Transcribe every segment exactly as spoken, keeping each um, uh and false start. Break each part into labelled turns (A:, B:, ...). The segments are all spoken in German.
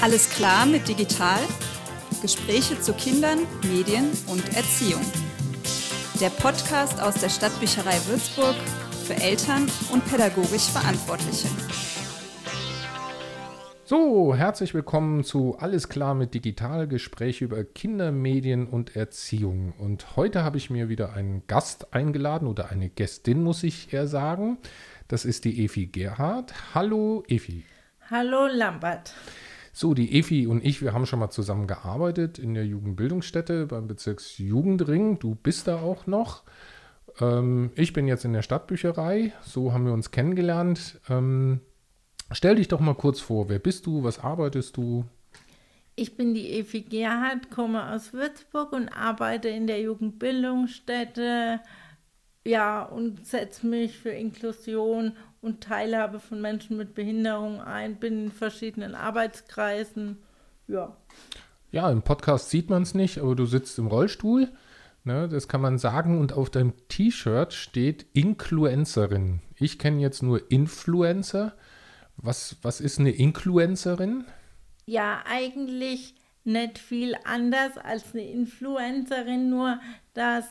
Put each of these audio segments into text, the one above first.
A: Alles klar mit digital? Gespräche zu Kindern, Medien und Erziehung. Der Podcast aus der Stadtbücherei Würzburg für Eltern und pädagogisch Verantwortliche.
B: So, herzlich willkommen zu Alles klar mit digital, Gespräche über Kinder, Medien und Erziehung. Und heute habe ich mir wieder einen Gast eingeladen oder eine Gästin, muss ich eher sagen. Das ist die Evi Gerhardt. Hallo Evi.
C: Hallo Lambert.
B: So, die Evi und ich, wir haben schon mal zusammen gearbeitet in der Jugendbildungsstätte beim Bezirksjugendring. Du bist da auch noch. Ähm, ich bin jetzt in der Stadtbücherei. So haben wir uns kennengelernt. Ähm, stell dich doch mal kurz vor. Wer bist du? Was arbeitest du?
C: Ich bin die Evi Gerhardt, komme aus Würzburg und arbeite in der Jugendbildungsstätte. Ja, und setze mich für Inklusion und Teilhabe von Menschen mit Behinderung ein, bin in verschiedenen Arbeitskreisen, ja.
B: Ja, im Podcast sieht man es nicht, aber du sitzt im Rollstuhl, ne, das kann man sagen, und auf deinem T-Shirt steht Influencerin. Ich kenne jetzt nur Influencer. Was, was ist eine Influencerin?
C: Ja, eigentlich nicht viel anders als eine Influencerin, nur dass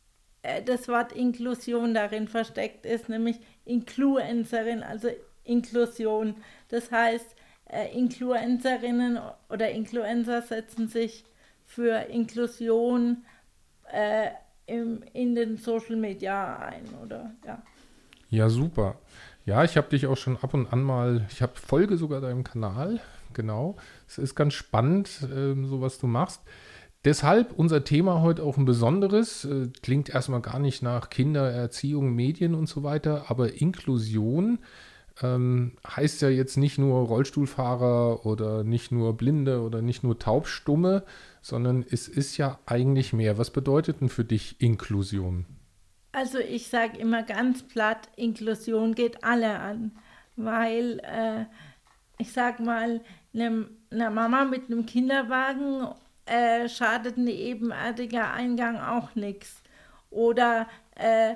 C: das Wort Inklusion darin versteckt ist, nämlich Influencerin, also Inklusion. Das heißt, äh, Influencerinnen oder Influencer setzen sich für Inklusion äh, im, in den Social Media ein, oder? Ja,
B: ja super. Ja, ich habe dich auch schon ab und an mal, ich habe Folge sogar deinem Kanal, genau. Es ist ganz spannend, äh, so was du machst. Deshalb unser Thema heute auch ein besonderes, äh, klingt erstmal gar nicht nach Kindererziehung, Medien und so weiter, aber Inklusion ähm, heißt ja jetzt nicht nur Rollstuhlfahrer oder nicht nur Blinde oder nicht nur Taubstumme, sondern es ist ja eigentlich mehr. Was bedeutet denn für dich Inklusion?
C: Also ich sage immer ganz platt, Inklusion geht alle an, weil äh, ich sag mal, eine, eine Mama mit einem Kinderwagen Äh, schadet ein ebenerdiger Eingang auch nichts. Oder äh,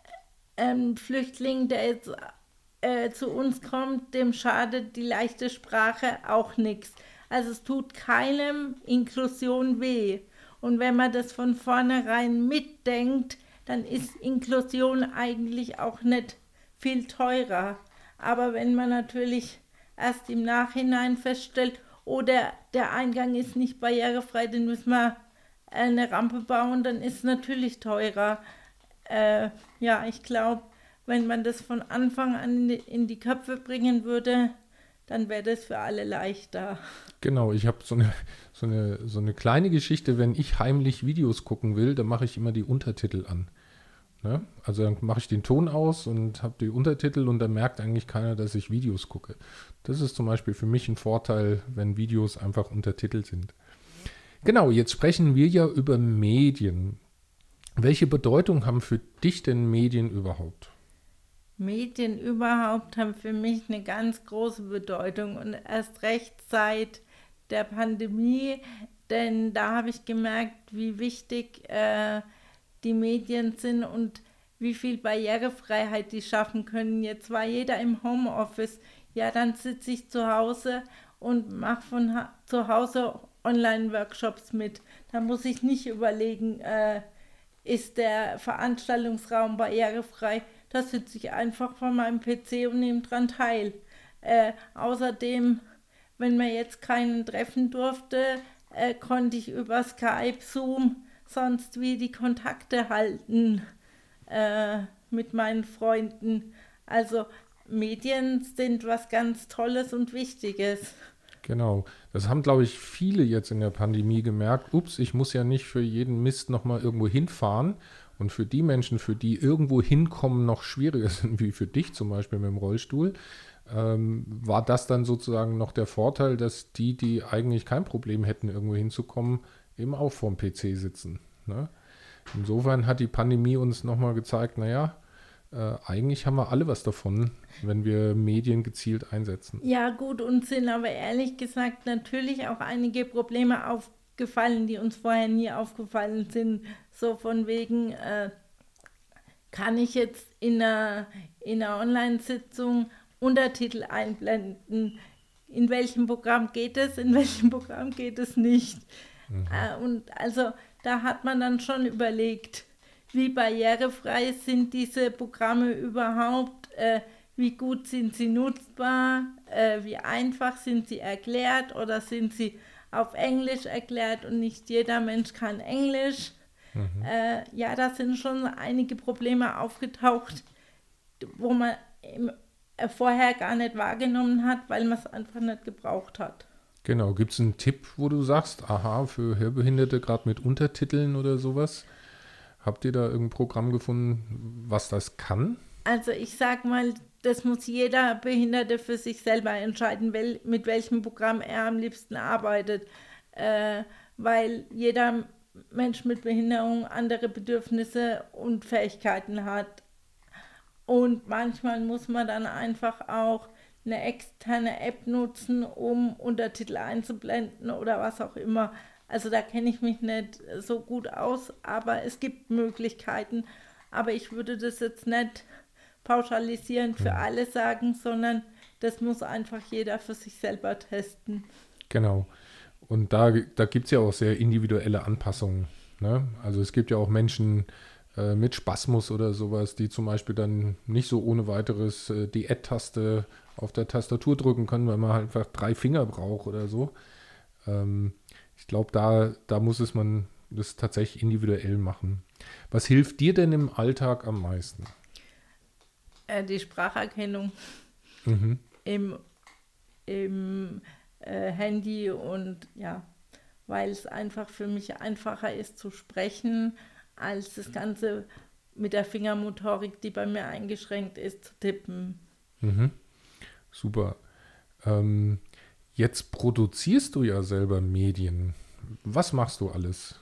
C: ein Flüchtling, der jetzt äh, zu uns kommt, dem schadet die leichte Sprache auch nichts. Also es tut keinem Inklusion weh. Und wenn man das von vornherein mitdenkt, dann ist Inklusion eigentlich auch nicht viel teurer. Aber wenn man natürlich erst im Nachhinein feststellt, oder der Eingang ist nicht barrierefrei, dann müssen wir eine Rampe bauen, dann ist es natürlich teurer. Äh, ja, ich glaube, wenn man das von Anfang an in die Köpfe bringen würde, dann wäre das für alle leichter.
B: Genau, ich habe so eine, so, eine, so eine kleine Geschichte, wenn ich heimlich Videos gucken will, dann mache ich immer die Untertitel an. Ne? Also dann mache ich den Ton aus und habe die Untertitel und dann merkt eigentlich keiner, dass ich Videos gucke. Das ist zum Beispiel für mich ein Vorteil, wenn Videos einfach untertitelt sind. Genau, jetzt sprechen wir ja über Medien. Welche Bedeutung haben für dich denn Medien überhaupt?
C: Medien überhaupt haben für mich eine ganz große Bedeutung und erst recht seit der Pandemie, denn da habe ich gemerkt, wie wichtig äh, die Medien sind und wie viel Barrierefreiheit die schaffen können. Jetzt war jeder im Homeoffice, ja, dann sitze ich zu Hause und mache von ha- zu Hause Online-Workshops mit. Da muss ich nicht überlegen, äh, ist der Veranstaltungsraum barrierefrei. Da sitze ich einfach vor meinem P C und nehme dran teil. Äh, außerdem, wenn man jetzt keinen treffen durfte, äh, konnte ich über Skype, Zoom, sonst wie die Kontakte halten äh, mit meinen Freunden. Also Medien sind was ganz Tolles und Wichtiges.
B: Genau, das haben, glaube ich, viele jetzt in der Pandemie gemerkt. Ups, ich muss ja nicht für jeden Mist nochmal irgendwo hinfahren. Und für die Menschen, für die irgendwo hinkommen noch schwieriger sind, wie für dich zum Beispiel mit dem Rollstuhl, ähm, war das dann sozusagen noch der Vorteil, dass die, die eigentlich kein Problem hätten, irgendwo hinzukommen, eben auch vorm P C sitzen. Ne? Insofern hat die Pandemie uns nochmal gezeigt, naja, äh, eigentlich haben wir alle was davon, wenn wir Medien gezielt einsetzen.
C: Ja gut, uns sind aber ehrlich gesagt natürlich auch einige Probleme aufgefallen, die uns vorher nie aufgefallen sind. So von wegen, äh, kann ich jetzt in einer, in einer Online-Sitzung Untertitel einblenden? in welchem Programm geht es, in welchem Programm geht es nicht.
B: Mhm.
C: Äh, und also da hat man dann schon überlegt, wie barrierefrei sind diese Programme überhaupt, äh, wie gut sind sie nutzbar, äh, wie einfach sind sie erklärt oder sind sie auf Englisch erklärt und nicht jeder Mensch kann Englisch.
B: Mhm.
C: Äh, ja, da sind schon einige Probleme aufgetaucht, wo man im, äh, vorher gar nicht wahrgenommen hat, weil man es einfach nicht gebraucht hat.
B: Genau, gibt es einen Tipp, wo du sagst, aha, für Hörbehinderte, gerade mit Untertiteln oder sowas? Habt ihr da irgendein Programm gefunden, was das kann?
C: Also ich sag mal, das muss jeder Behinderte für sich selber entscheiden, wel, mit welchem Programm er am liebsten arbeitet, äh, weil jeder Mensch mit Behinderung andere Bedürfnisse und Fähigkeiten hat. Und manchmal muss man dann einfach auch eine externe App nutzen, um Untertitel einzublenden oder was auch immer. Also da kenne ich mich nicht so gut aus, aber es gibt Möglichkeiten. Aber ich würde das jetzt nicht pauschalisierend für alle sagen, sondern das muss einfach jeder für sich selber testen.
B: Genau. Und da, da gibt es ja auch sehr individuelle Anpassungen. Ne? Also es gibt ja auch Menschen äh, mit Spasmus oder sowas, die zum Beispiel dann nicht so ohne weiteres äh, die Add-Taste auf der Tastatur drücken können, weil man halt einfach drei Finger braucht oder so. Ähm, ich glaube, da, da muss es man das tatsächlich individuell machen. Was hilft dir denn im Alltag am meisten?
C: Äh, die Spracherkennung
B: Mhm.
C: im, im äh, Handy und ja, weil es einfach für mich einfacher ist zu sprechen, als das Ganze mit der Fingermotorik, die bei mir eingeschränkt ist, zu tippen.
B: Mhm. Super. Ähm, jetzt produzierst du ja selber Medien. Was machst du alles?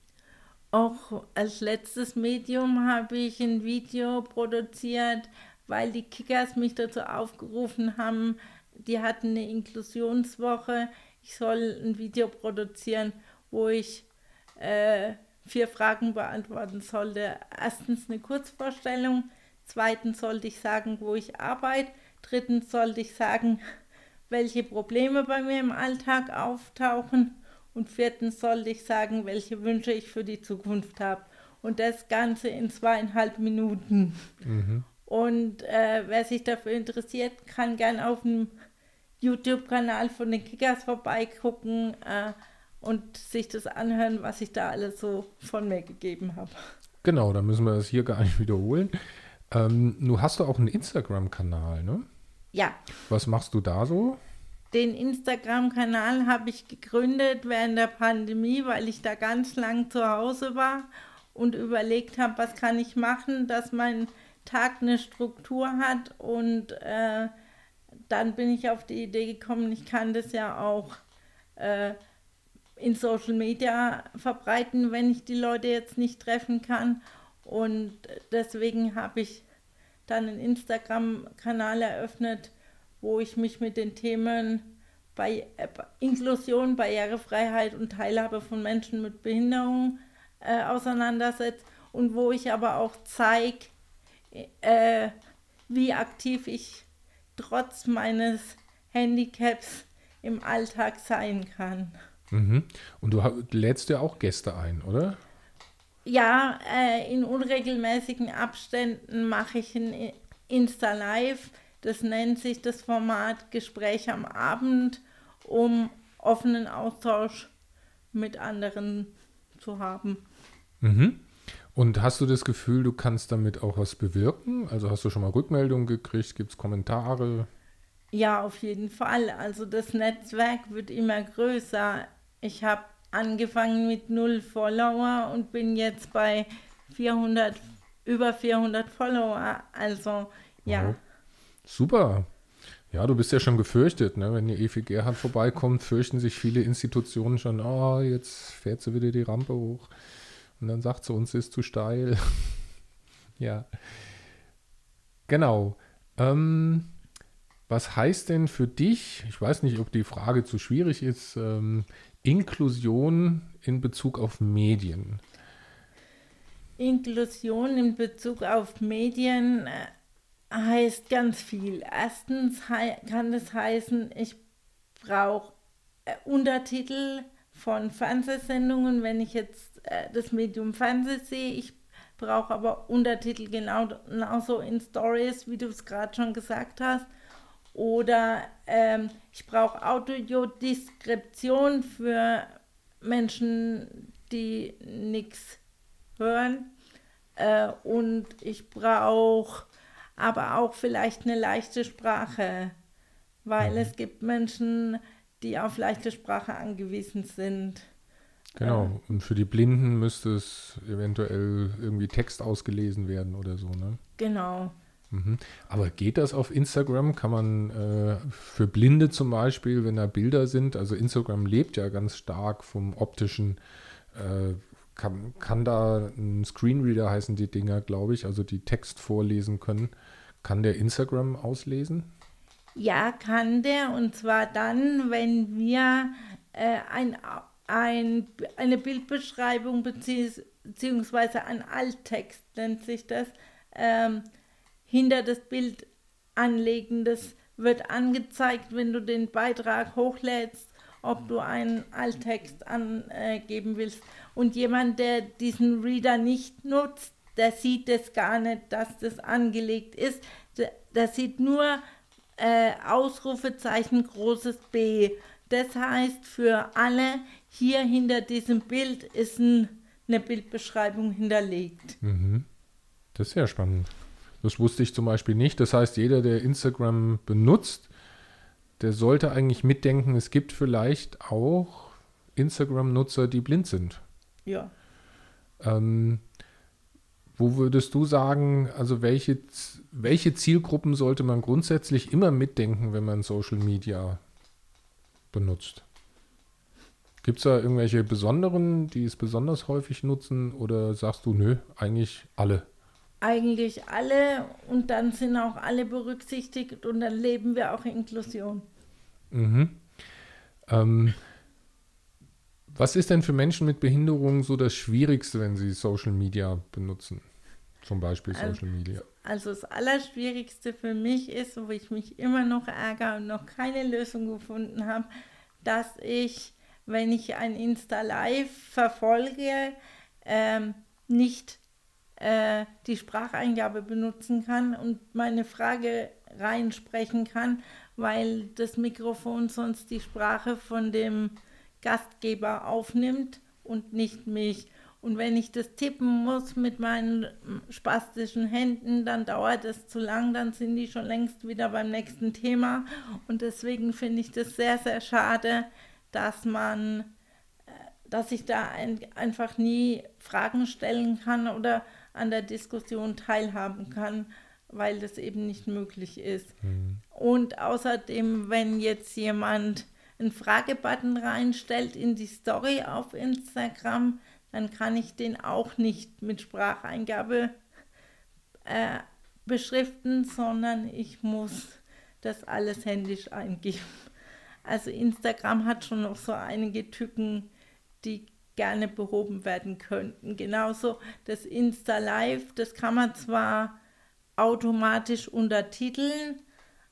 C: Auch als letztes Medium habe ich ein Video produziert, weil die Kickers mich dazu aufgerufen haben, die hatten eine Inklusionswoche, ich soll ein Video produzieren, wo ich äh, vier Fragen beantworten sollte. Erstens eine Kurzvorstellung, zweitens sollte ich sagen, wo ich arbeite, drittens sollte ich sagen, welche Probleme bei mir im Alltag auftauchen und viertens sollte ich sagen, welche Wünsche ich für die Zukunft habe. Und das Ganze in zweieinhalb Minuten.
B: Mhm.
C: Und äh, wer sich dafür interessiert, kann gern auf dem YouTube-Kanal von den Kickers vorbeigucken äh, und sich das anhören, was ich da alles so von mir gegeben habe.
B: Genau, da müssen wir das hier gar nicht wiederholen. Ähm, du hast doch auch einen Instagram-Kanal, ne?
C: Ja,
B: Was machst du da so?
C: den Instagram-Kanal habe ich gegründet während der Pandemie, weil ich da ganz lang zu Hause war und überlegt habe, was kann ich machen, dass mein Tag eine Struktur hat. Und äh, dann bin ich auf die Idee gekommen, ich kann das ja auch äh, in Social Media verbreiten, wenn ich die Leute jetzt nicht treffen kann. Und deswegen habe ich dann einen Instagram-Kanal eröffnet, wo ich mich mit den Themen bei äh, Inklusion, Barrierefreiheit und Teilhabe von Menschen mit Behinderung äh, auseinandersetze und wo ich aber auch zeige, äh, wie aktiv ich trotz meines Handicaps im Alltag sein kann.
B: Mhm. Und du hab- lädst ja auch Gäste ein, oder?
C: Ja, äh, in unregelmäßigen Abständen mache ich ein Insta-Live. Das nennt sich das Format Gespräch am Abend, um offenen Austausch mit anderen zu haben.
B: Mhm. Und hast du das Gefühl, du kannst damit auch was bewirken? Also hast du schon mal Rückmeldungen gekriegt? Gibt es Kommentare?
C: Ja, auf jeden Fall. Also das Netzwerk wird immer größer. Ich habe angefangen mit null Follower und bin jetzt bei vierhundert, über vierhundert Follower. Also ja.
B: Wow. Super. Ja, du bist ja schon gefürchtet, ne? Wenn die Evi Gerhardt vorbeikommt, fürchten sich viele Institutionen schon, oh, jetzt fährt sie wieder die Rampe hoch. Und dann sagt sie uns, ist zu steil. Ja. Genau. Ähm, was heißt denn für dich, ich weiß nicht, ob die Frage zu schwierig ist, ähm, Inklusion in Bezug auf Medien?
C: Inklusion in Bezug auf Medien äh, heißt ganz viel. Erstens hei- kann das heißen, ich brauche äh, Untertitel von Fernsehsendungen, wenn ich jetzt äh, das Medium Fernsehen sehe. Ich brauche aber Untertitel genau, genauso in Stories, wie du es gerade schon gesagt hast. Oder ähm, ich brauche Audiodeskription für Menschen, die nichts hören. Äh, und ich brauche aber auch vielleicht eine leichte Sprache, weil mhm. es gibt Menschen, die auf leichte Sprache angewiesen sind.
B: Genau, äh, und für die Blinden müsste es eventuell irgendwie Text ausgelesen werden oder so, ne?
C: Genau.
B: Mhm. Aber geht das auf Instagram? Kann man äh, für Blinde zum Beispiel, wenn da Bilder sind, also Instagram lebt ja ganz stark vom optischen, äh, kann, kann da ein Screenreader heißen die Dinger, glaube ich, also die Text vorlesen können. Kann der Instagram auslesen?
C: Ja, kann der, und zwar dann, wenn wir äh, ein, ein, eine Bildbeschreibung bezieh- beziehungsweise ein Alttext nennt sich das, ähm, hinter das Bild anlegen. Das wird angezeigt, wenn du den Beitrag hochlädst, ob du einen Alttext angeben willst. Und jemand, der diesen Reader nicht nutzt, der sieht das gar nicht, dass das angelegt ist. Der, der sieht nur äh, Ausrufezeichen großes B. Das heißt, für alle hier hinter diesem Bild ist ein, eine Bildbeschreibung hinterlegt.
B: Mhm. Das ist sehr spannend. Das wusste ich zum Beispiel nicht. Das heißt, jeder, der Instagram benutzt, der sollte eigentlich mitdenken, es gibt vielleicht auch Instagram-Nutzer, die blind sind.
C: Ja.
B: Ähm, wo würdest du sagen, also welche, welche Zielgruppen sollte man grundsätzlich immer mitdenken, wenn man Social Media benutzt? Gibt es da irgendwelche besonderen, die es besonders häufig nutzen, oder sagst du, nö, eigentlich alle?
C: Eigentlich alle, und dann sind auch alle berücksichtigt, und dann leben wir auch Inklusion.
B: Mhm. Ähm, was ist denn für Menschen mit Behinderung so das Schwierigste, wenn sie Social Media benutzen? Zum Beispiel Social Media.
C: Also das Allerschwierigste für mich ist, wo ich mich immer noch ärgere und noch keine Lösung gefunden habe, dass ich, wenn ich ein Insta-Live verfolge, ähm, nicht äh, die Spracheingabe benutzen kann und meine Frage reinsprechen kann, weil das Mikrofon sonst die Sprache von dem Gastgeber aufnimmt und nicht mich. Und wenn ich das tippen muss mit meinen spastischen Händen, dann dauert es zu lang, dann sind die schon längst wieder beim nächsten Thema. Und deswegen finde ich das sehr, sehr schade, dass man, dass ich da ein, einfach nie Fragen stellen kann oder an der Diskussion teilhaben kann, weil das eben nicht möglich ist. Mhm. Und außerdem, wenn jetzt jemand einen Fragebutton reinstellt in die Story auf Instagram, dann kann ich den auch nicht mit Spracheingabe äh, beschriften, sondern ich muss das alles händisch eingeben. Also Instagram hat schon noch so einige Tücken, die gerne behoben werden könnten. Genauso das Insta Live, das kann man zwar automatisch untertiteln,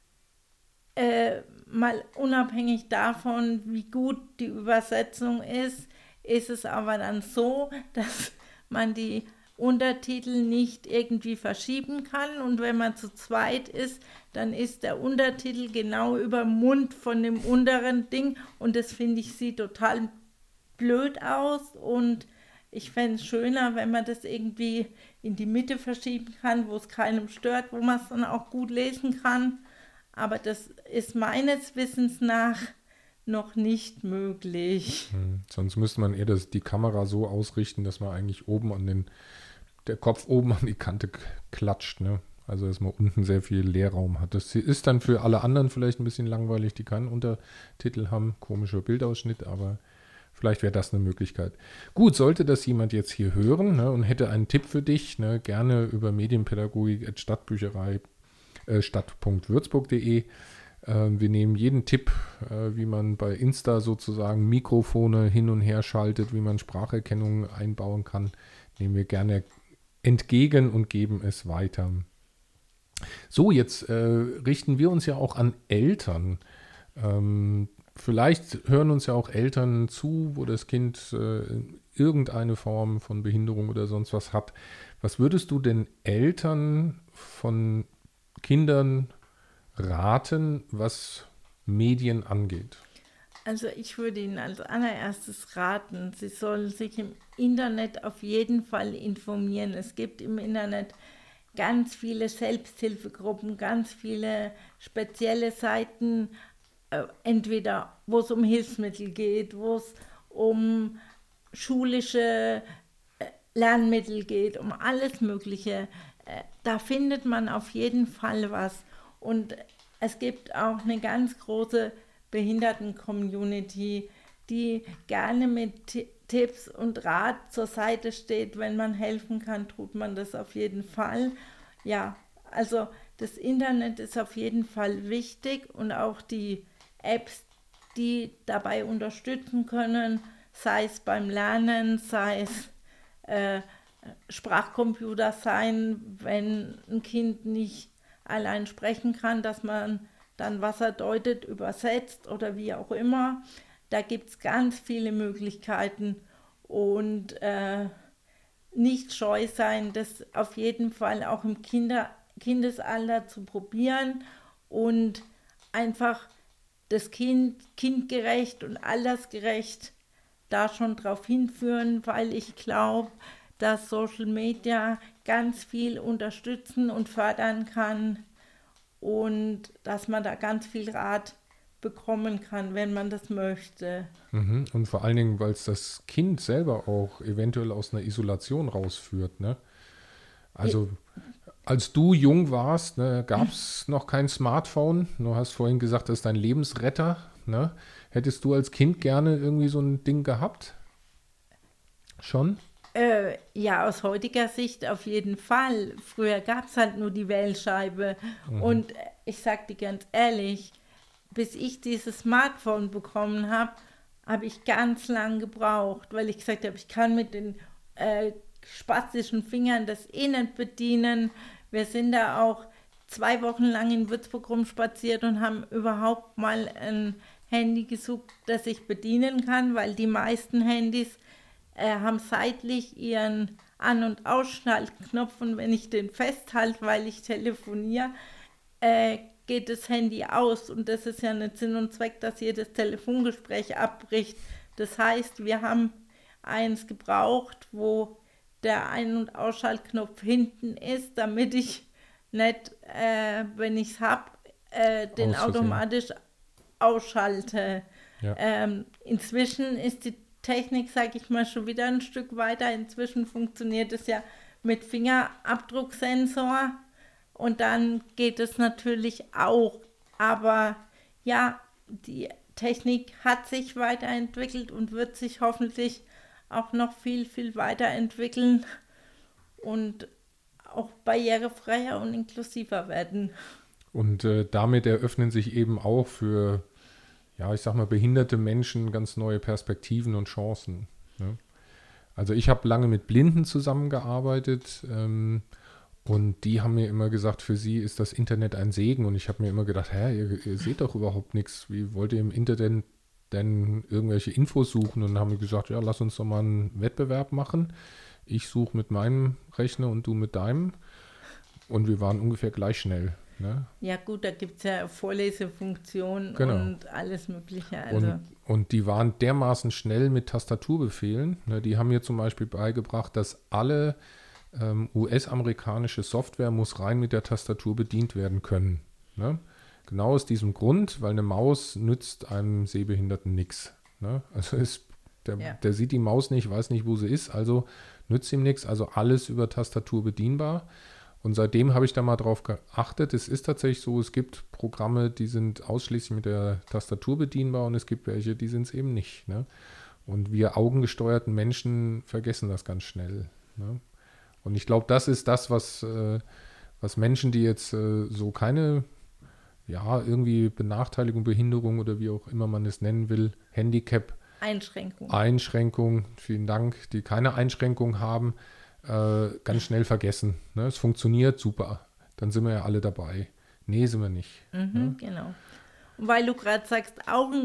C: äh, mal unabhängig davon, wie gut die Übersetzung ist, ist es aber dann so, dass man die Untertitel nicht irgendwie verschieben kann, und wenn man zu zweit ist, dann ist der Untertitel genau über dem Mund von dem unteren Ding, und das finde ich sieht total blöd aus, und ich fände es schöner, wenn man das irgendwie in die Mitte verschieben kann, wo es keinem stört, wo man es dann auch gut lesen kann, aber das ist meines Wissens nach noch nicht möglich.
B: Hm. Sonst müsste man eher das, die Kamera so ausrichten, dass man eigentlich oben an den, der Kopf oben an die Kante klatscht, ne? Also dass man unten sehr viel Leerraum hat. Das ist dann für alle anderen vielleicht ein bisschen langweilig, die keinen Untertitel haben, komischer Bildausschnitt, aber vielleicht wäre das eine Möglichkeit. Gut, sollte das jemand jetzt hier hören, ne, und hätte einen Tipp für dich, ne, gerne über medienpädagogik at stadtbücherei äh, stadt punkt würzburg punkt de. Wir nehmen jeden Tipp, wie man bei Insta sozusagen Mikrofone hin und her schaltet, wie man Spracherkennung einbauen kann, nehmen wir gerne entgegen und geben es weiter. So, jetzt äh, richten wir uns ja auch an Eltern. Ähm, vielleicht hören uns ja auch Eltern zu, wo das Kind äh, irgendeine Form von Behinderung oder sonst was hat. Was würdest du denn Eltern von Kindern raten, was Medien angeht?
C: Also ich würde Ihnen als allererstes raten, Sie sollen sich im Internet auf jeden Fall informieren. Es gibt im Internet ganz viele Selbsthilfegruppen, ganz viele spezielle Seiten, äh, entweder wo es um Hilfsmittel geht, wo es um schulische äh, Lernmittel geht, um alles Mögliche. Äh, da findet man auf jeden Fall was. Und es gibt auch eine ganz große Behinderten-Community, die gerne mit T- Tipps und Rat zur Seite steht. Wenn man helfen kann, tut man das auf jeden Fall. Ja, also das Internet ist auf jeden Fall wichtig und auch die Apps, die dabei unterstützen können, sei es beim Lernen, sei es äh, Sprachcomputer sein, wenn ein Kind nicht allein sprechen kann, dass man dann, was er deutet, übersetzt oder wie auch immer. Da gibt es ganz viele Möglichkeiten und äh, nicht scheu sein, das auf jeden Fall auch im Kinder, Kindesalter zu probieren und einfach das Kind kindgerecht und altersgerecht da schon drauf hinführen, weil ich glaube, dass Social Media ganz viel unterstützen und fördern kann und dass man da ganz viel Rat bekommen kann, wenn man das möchte.
B: Mhm. Und vor allen Dingen, weil es das Kind selber auch eventuell aus einer Isolation rausführt, ne? Also als du jung warst, ne, gab es noch kein Smartphone. Du hast vorhin gesagt, das ist dein Lebensretter, ne? Hättest du als Kind gerne irgendwie so ein Ding gehabt? Schon?
C: Äh, ja, aus heutiger Sicht auf jeden Fall. Früher gab es halt nur die Wählscheibe. Mhm. Und ich sag dir ganz ehrlich, bis ich dieses Smartphone bekommen habe, habe ich ganz lang gebraucht, weil ich gesagt habe, ich kann mit den äh, spastischen Fingern das eh nicht bedienen. Wir sind da auch zwei Wochen lang in Würzburg rumspaziert und haben überhaupt mal ein Handy gesucht, das ich bedienen kann, weil die meisten Handys äh, haben seitlich ihren An- und Ausschaltknopf und wenn ich den festhalte, weil ich telefoniere, äh, geht das Handy aus und das ist ja nicht Sinn und Zweck, dass jedes Telefongespräch abbricht. Das heißt, wir haben eins gebraucht, wo der Ein- und Ausschaltknopf hinten ist, damit ich nicht, äh, wenn ich es habe, äh, den automatisch ausschalte.
B: Ja.
C: Ähm, inzwischen ist die Technik, sage ich mal, schon wieder ein Stück weiter. Inzwischen funktioniert es ja mit Fingerabdrucksensor. Und dann geht es natürlich auch. Aber ja, die Technik hat sich weiterentwickelt und wird sich hoffentlich auch noch viel, viel weiterentwickeln und auch barrierefreier und inklusiver werden.
B: Und äh, damit eröffnen sich eben auch für, ja, ich sag mal, behinderte Menschen ganz neue Perspektiven und Chancen. Ne? Also ich habe lange mit Blinden zusammengearbeitet, ähm, und die haben mir immer gesagt, für sie ist das Internet ein Segen. Und ich habe mir immer gedacht, hä, ihr, ihr seht doch überhaupt nichts. Wie wollt ihr im Internet denn irgendwelche Infos suchen? Und dann haben wir gesagt, ja, lass uns doch mal einen Wettbewerb machen. Ich suche mit meinem Rechner und du mit deinem. Und wir waren ungefähr gleich schnell. Ne?
C: Ja gut, da gibt es ja Vorlesefunktionen
B: Genau.
C: und alles Mögliche. Also.
B: Und, und die waren dermaßen schnell mit Tastaturbefehlen. Ne? Die haben mir zum Beispiel beigebracht, dass alle Ähm, U S-amerikanische Software muss rein mit der Tastatur bedient werden können. Ne? Genau aus diesem Grund, weil eine Maus nützt einem Sehbehinderten nichts. Ne? Also ist, der,
C: Ja.
B: der sieht die Maus nicht, weiß nicht, wo sie ist, also nützt ihm nichts. Also alles über Tastatur bedienbar. Und seitdem habe ich da mal drauf geachtet. Es ist tatsächlich so, es gibt Programme, die sind ausschließlich mit der Tastatur bedienbar und es gibt welche, die sind es eben nicht. Ne? Und wir augengesteuerten Menschen vergessen das ganz schnell. Ne? Und ich glaube, das ist das, was, äh, was Menschen, die jetzt äh, so keine, ja, irgendwie Benachteiligung, Behinderung oder wie auch immer man es nennen will, Handicap,
C: Einschränkung.
B: Einschränkung, vielen Dank, die keine Einschränkung haben, äh, ganz schnell vergessen. Ne? Es funktioniert, super, dann sind wir ja alle dabei. Nee, sind wir nicht.
C: Mhm,
B: ne?
C: Genau. Und weil du gerade sagst, Augen,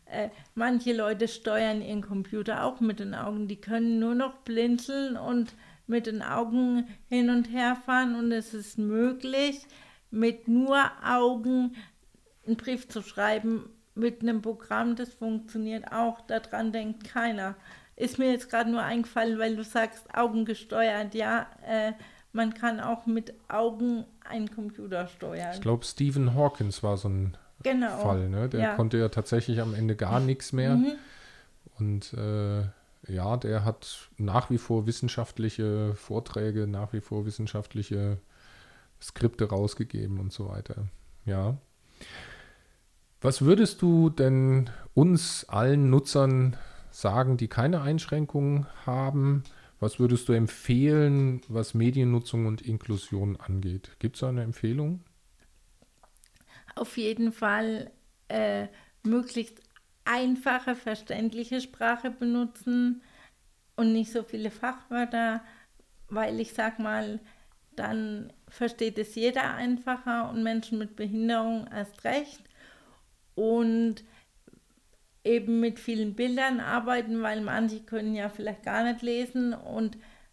C: Äh, manche Leute steuern ihren Computer auch mit den Augen. Die können nur noch blinzeln und mit den Augen hin und her fahren. Und es ist möglich, mit nur Augen einen Brief zu schreiben, mit einem Programm, das funktioniert auch. Daran denkt keiner. Ist mir jetzt gerade nur eingefallen, weil du sagst, augengesteuert. Ja, äh, man kann auch mit Augen einen Computer steuern.
B: Ich glaube, Stephen Hawkins war so ein
C: genau.
B: Fall. Ne? Der
C: ja.
B: konnte ja tatsächlich am Ende gar nichts mehr.
C: Mhm.
B: Und äh, ja, der hat nach wie vor wissenschaftliche Vorträge, nach wie vor wissenschaftliche Skripte rausgegeben und so weiter. Ja. Was würdest du denn uns allen Nutzern sagen, die keine Einschränkungen haben? Was würdest du empfehlen, was Mediennutzung und Inklusion angeht? Gibt es da eine Empfehlung?
C: Auf jeden Fall äh, möglichst einfache, verständliche Sprache benutzen und nicht so viele Fachwörter, weil ich sag mal, dann versteht es jeder einfacher und Menschen mit Behinderung erst recht. Und eben mit vielen Bildern arbeiten, weil manche können ja vielleicht gar nicht lesen und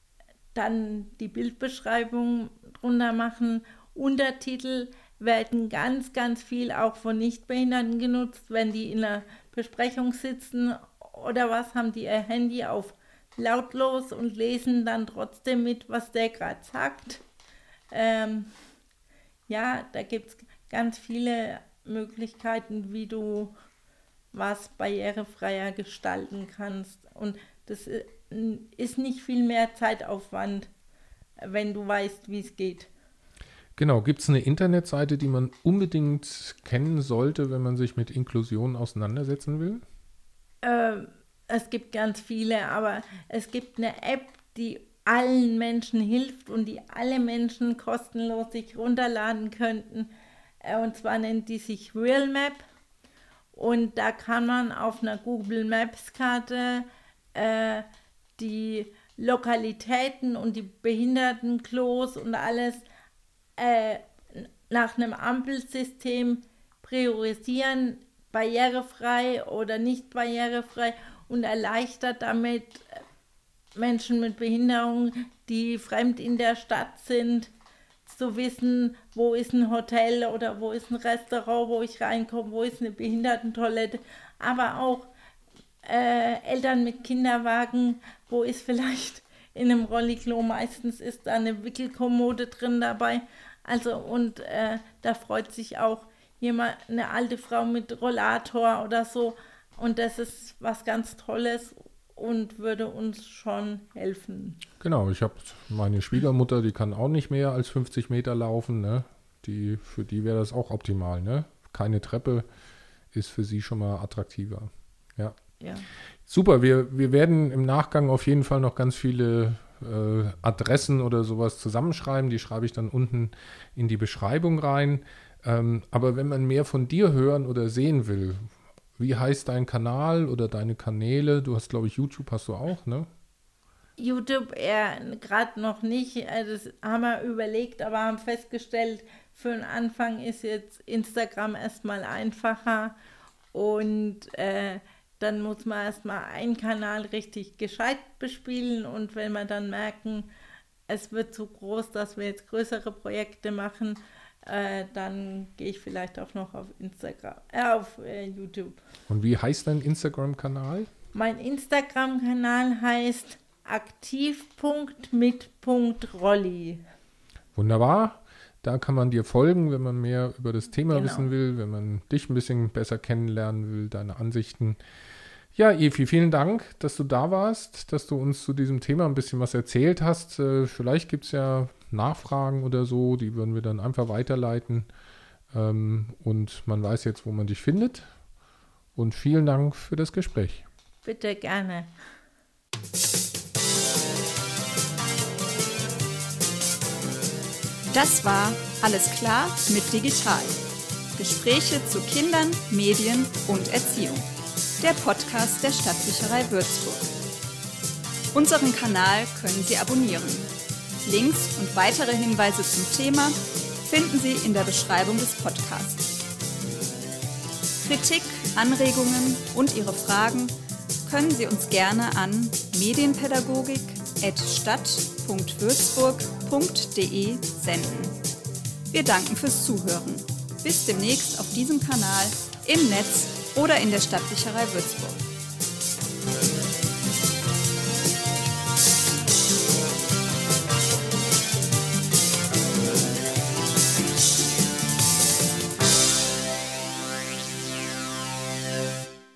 C: dann die Bildbeschreibung drunter machen. Untertitel werden ganz, ganz viel auch von Nichtbehinderten genutzt, wenn die in einer Besprechung sitzen oder was, haben die ihr Handy auf lautlos und lesen dann trotzdem mit, was der gerade sagt. Ähm, ja, da gibt es ganz viele Möglichkeiten, wie du was barrierefreier gestalten kannst. Und das ist nicht viel mehr Zeitaufwand, wenn du weißt, wie es geht.
B: Genau, gibt es eine Internetseite, die man unbedingt kennen sollte, wenn man sich mit Inklusion auseinandersetzen will?
C: Äh, es gibt ganz viele, aber es gibt eine App, die allen Menschen hilft und die alle Menschen kostenlos sich runterladen könnten. Äh, und zwar nennt die sich Real Map. Und da kann man auf einer Google Maps Karte äh, die Lokalitäten und die Behindertenklos und alles äh, nach einem Ampelsystem priorisieren, barrierefrei oder nicht barrierefrei, und erleichtert damit Menschen mit Behinderung, die fremd in der Stadt sind, zu wissen, wo ist ein Hotel oder wo ist ein Restaurant, wo ich reinkomme, wo ist eine Behindertentoilette, aber auch äh, Eltern mit Kinderwagen, wo ist vielleicht in einem Rolliklo, meistens ist da eine Wickelkommode drin dabei, also und äh, da freut sich auch jemand, eine alte Frau mit Rollator oder so, und das ist was ganz Tolles und würde uns schon helfen.
B: Genau, ich habe meine Schwiegermutter, die kann auch nicht mehr als fünfzig Meter laufen, ne? Die, für die wäre das auch optimal, ne? Keine Treppe ist für sie schon mal attraktiver. Ja.
C: Ja.
B: Super, wir, wir werden im Nachgang auf jeden Fall noch ganz viele äh, Adressen oder sowas zusammenschreiben. Die schreibe ich dann unten in die Beschreibung rein. Ähm, aber wenn man mehr von dir hören oder sehen will, wie heißt dein Kanal oder deine Kanäle? Du hast, glaube ich, YouTube hast du auch, ne?
C: YouTube eher gerade noch nicht. Das haben wir überlegt, aber haben festgestellt, für den Anfang ist jetzt Instagram erstmal einfacher. Und äh, dann muss man erstmal einen Kanal richtig gescheit bespielen. Und wenn wir dann merken, es wird zu groß, dass wir jetzt größere Projekte machen, Äh, dann gehe ich vielleicht auch noch auf Instagram, äh, auf äh, YouTube.
B: Und wie heißt dein Instagram-Kanal?
C: Mein Instagram-Kanal heißt aktiv punkt mit punkt rolli.
B: Wunderbar. Da kann man dir folgen, wenn man mehr über das Thema
C: Genau.
B: wissen will, wenn man dich ein bisschen besser kennenlernen will, deine Ansichten. Ja, Evi, vielen Dank, dass du da warst, dass du uns zu diesem Thema ein bisschen was erzählt hast. Äh, vielleicht gibt es ja Nachfragen oder so, die würden wir dann einfach weiterleiten. Ähm, und man weiß jetzt, wo man dich findet. Und vielen Dank für das Gespräch.
C: Bitte, gerne.
A: Das war Alles klar mit Digital. Gespräche zu Kindern, Medien und Erziehung. Der Podcast der Stadtbücherei Würzburg. Unseren Kanal können Sie abonnieren. Links und weitere Hinweise zum Thema finden Sie in der Beschreibung des Podcasts. Kritik, Anregungen und Ihre Fragen können Sie uns gerne an medienpädagogik at stadt punkt würzburg punkt de senden. Wir danken fürs Zuhören. Bis demnächst auf diesem Kanal, im Netz oder in der Stadtbücherei Würzburg.